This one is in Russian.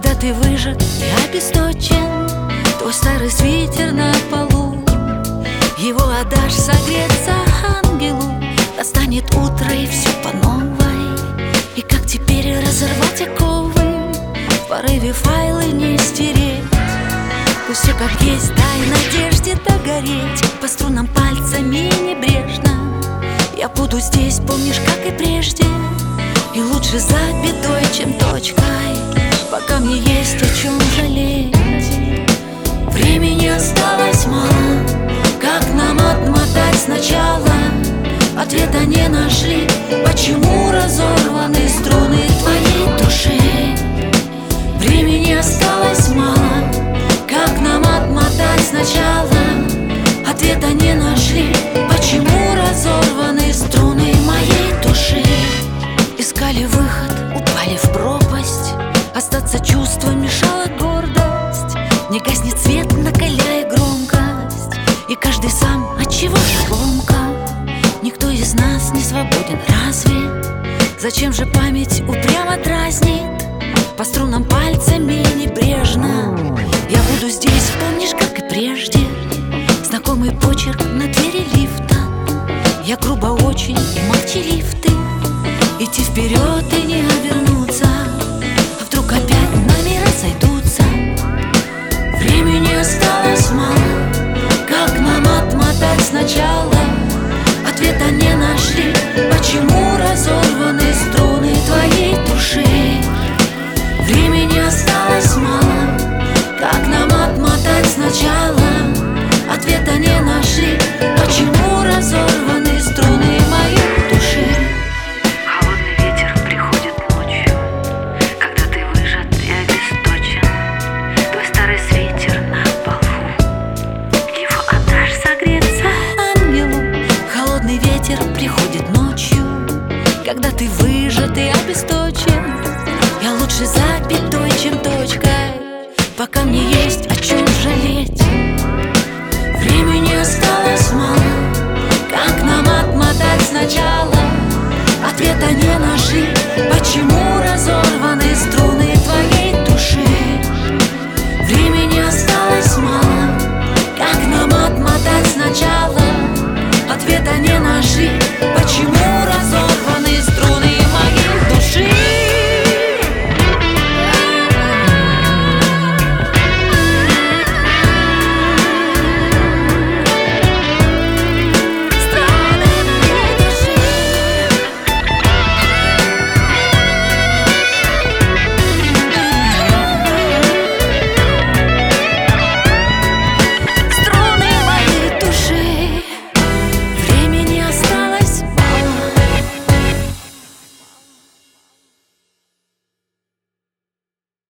Когда ты выжат и обесточен, твой старый свитер на полу, его отдашь согреться ангелу. Настанет утро и все по новой. И как теперь разорвать оковы, в порыве файлы не стереть? Пусть все как есть, дай надежде догореть. По струнам пальцами небрежно я буду здесь, помнишь, как и прежде. И лучше запятой, чем точкой, пока мне есть о чем жалеть. Времени осталось мало, как нам отмотать сначала? Ответа не нашли, почему разорваны струны твоей души. Времени осталось мало, как нам отмотать сначала? Ответа не нашли, почему разорваны струны моей души. Искали выход, упали в пропасть, остаться чувством мешала гордость. Не гаснет свет, накаляя громкость, и каждый сам, отчего же громко? Никто из нас не свободен, разве? Зачем же память упрямо дразнит? По струнам пальцами небрежно я буду здесь, помнишь, как и прежде. Знакомый почерк на двери лифта. Я грубо очень и молчалив ты. Идти вперед и не обернуться, а вдруг опять нами разойдутся. Времени осталось мало, как нам отмотать сначала? Ответа не нашли, почему разорваны струны твоей души. Времени осталось мало, как нам отмотать сначала? Ответа не нашли,